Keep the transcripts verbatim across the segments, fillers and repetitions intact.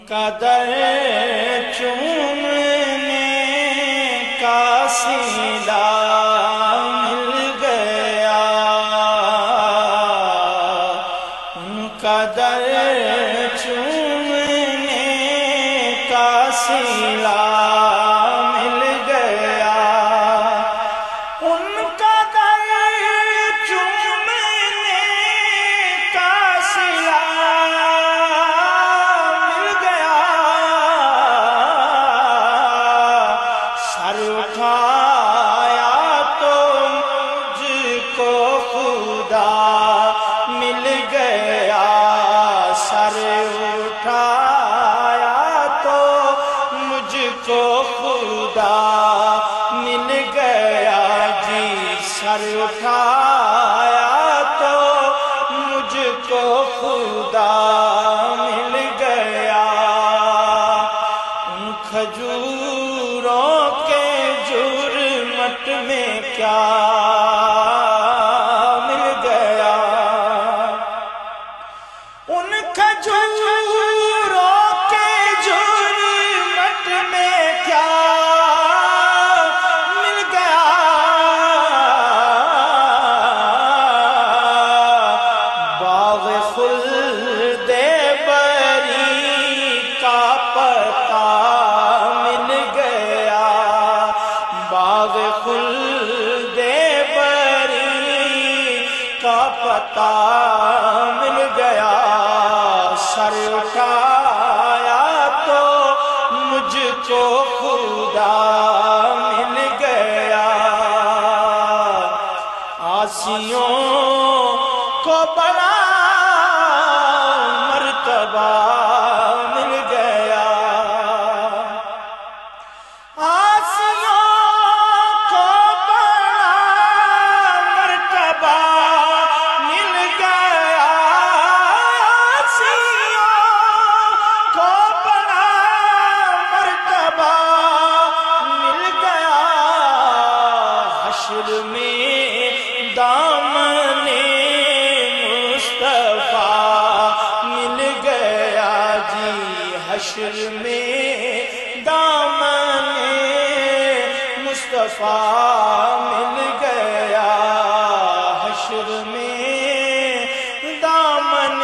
کا در چومنے کا صلہ مل گیا، ان کا در چومنے کا صلہ مل گیا، ان کا در چومنے کا صلہ مل گیا، سر اٹھایا تو مجھ کو خدا مل گیا، سر اٹھایا تو مجھ کو خدا مل گیا جی، سر اٹھایا تو مجھ کو خدا مل گیا، ان کھجوروں کے جرمٹ میں کیا مل گیا، ان کھجوروں کے جرمٹ میں کیا مل گیا، باغ خلد بری کا پتا مل گیا، باغ خلد بری کا پتا مل گیا، سر اٹھایا تو مجھ کو خدا مل گیا، عاصیوں کو بڑا مرتبہ مل گیا، عاصیوں کو بڑا مرتبہ مل گیا، عاصیوں کو بڑا مرتبہ مل گیا، حشر میں دامن مصطفیٰ مل گیا جی، حشر میں دامن مصطفیٰ مل گیا، حشر میں دامن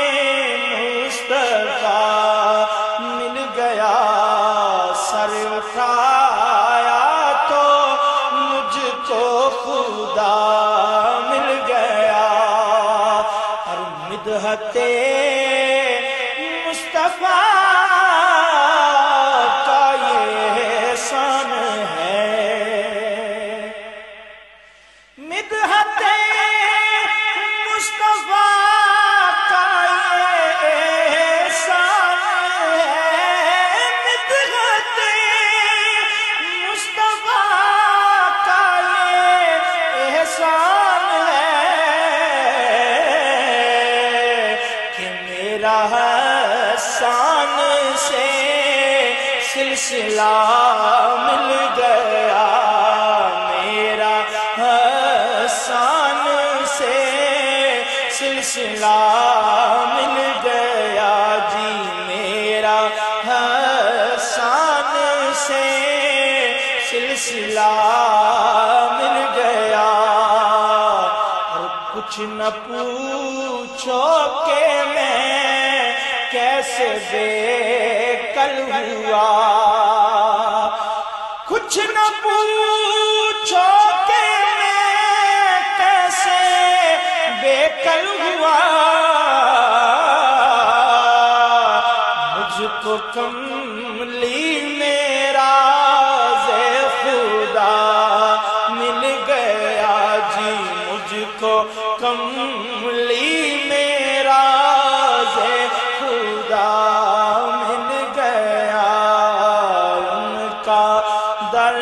مصطفیٰ مل گیا، سر اٹھایا تو مجھ کو خدا مل گیا، اور مدحت مصطفیٰ کا یہ احسان ہے، مدحت مصطفیٰ کا یہ احسان ہے، مدحت مصطفیٰ کا یہ احسان ہے کہ میرا حسان سے سلسلہ مل گیا، میرا حسان سے سلسلہ مل گیا جی، میرا حسان سے سلسلہ مل گیا، اور کچھ نہ پوچھو کہ میں کیسے بے کل ہوا، کچھ نہ پوچھو کہ میں کیسے بے کل ہوا، مجھ کو کملی میرا ذے خدا مل گیا جی، مجھ کو کملی میرا ذے خدا مل گیا، ان کا در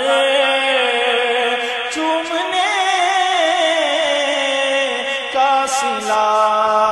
چومنے کا صلہ